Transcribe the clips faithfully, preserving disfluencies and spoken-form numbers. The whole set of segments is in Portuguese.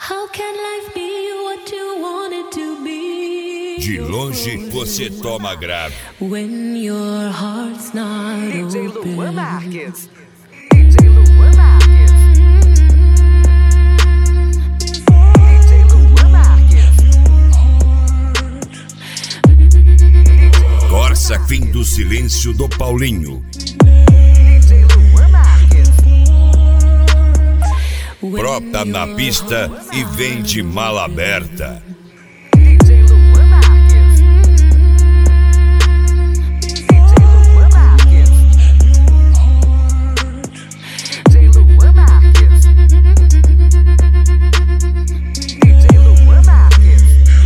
How can life be what you want it to be? De longe você toma grave. When your heart's not D J open. Luan Marques. D J Luan Marques. D J Luan Marques. Corsa fim do silêncio do Paulinho. D J Luan Marques. Brota na pista e vem de mala aberta. D J Luan Marques. D J Luan Marques. D J Luan Marques. D J Luan Marques.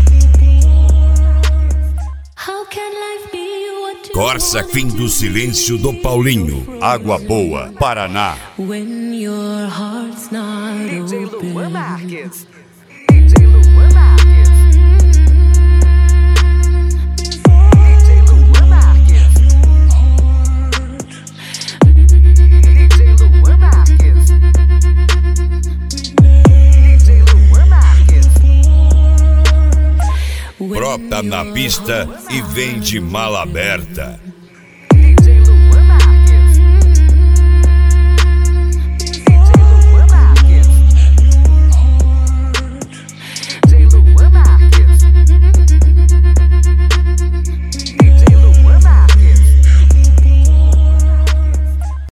How can life be what you Corsa want fim it do to silêncio do Paulinho. Água Boa, Paraná. be? When your heart's not D J Luan open. Marques. D J Luan Marques. D J Luan Marques. D J Luan Marques. D J Luan Marques. Brota na pista e vem de mala aberta.